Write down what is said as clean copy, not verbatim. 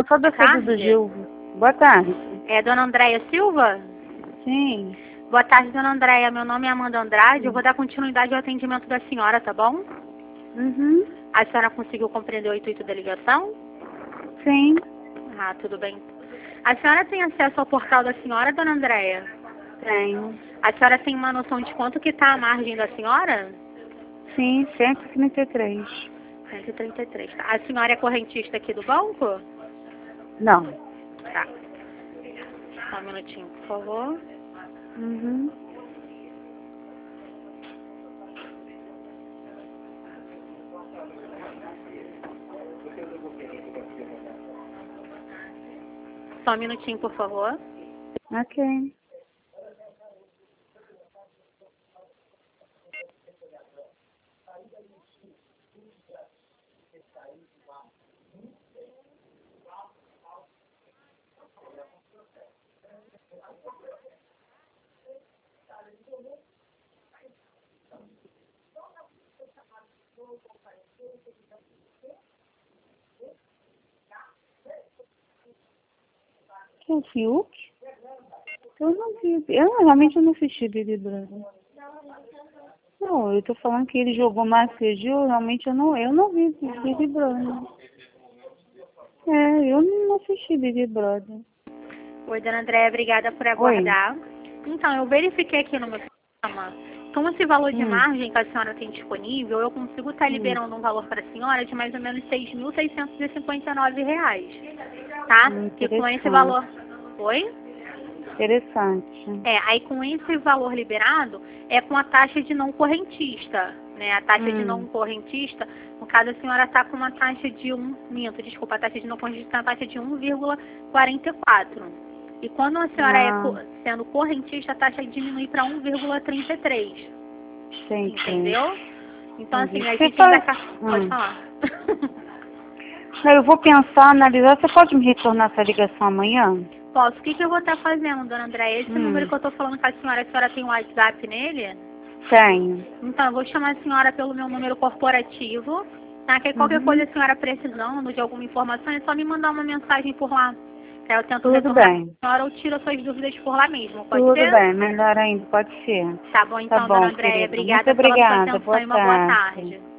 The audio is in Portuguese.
Não, só defesa do Gil. Boa tarde. É dona Andréia Silva? Sim. Boa tarde, dona Andréia. Meu nome é Amanda Andrade. Eu vou dar continuidade ao atendimento da senhora, tá bom? Uhum. A senhora conseguiu compreender o intuito da ligação? Sim. Ah, tudo bem. A senhora tem acesso ao portal da senhora, dona Andréia? Tenho. A senhora tem uma noção de quanto que está a margem da senhora? Sim, 133. 133. Tá. A senhora é correntista aqui do banco? Não. Tá. Só um minutinho, por favor. Uhum. Só um minutinho, por favor. Ok. Que é o Fiuk? Eu não vi. Realmente eu não assisti Big Brother. Não, eu tô falando que ele jogou Márcia Gil, realmente eu não vi Big Brother. Eu não assisti Big Brother. Oi, dona Andréia, obrigada por aguardar. Então, eu verifiquei aqui no meu sistema, com esse valor de margem que a senhora tem disponível, eu consigo estar liberando um valor para a senhora de mais ou menos R$ 6.659, tá? E com esse valor... Oi? Interessante. Aí com esse valor liberado, é com a taxa de não correntista, né? A taxa de não correntista, no caso a senhora está com uma taxa de a taxa de não correntista é uma taxa de 1,44. E quando a senhora sendo correntista, a taxa diminui para 1,33. Entendeu? Então assim, a gente ainda... Pode falar. Não, eu vou pensar, analisar. Você pode me retornar essa ligação amanhã? Posso. O que eu vou estar fazendo, dona Andréia? Esse número que eu estou falando com a senhora tem um WhatsApp nele? Tenho. Então, eu vou chamar a senhora pelo meu número corporativo, tá? Que qualquer coisa a senhora precisando de alguma informação, é só me mandar uma mensagem por lá. Que aí eu tento retornar a senhora ou tiro as suas dúvidas por lá mesmo, pode ser? Tudo bem, melhor ainda, pode ser. Tá bom, então, dona Andréia. Obrigada pela sua atenção e uma boa tarde.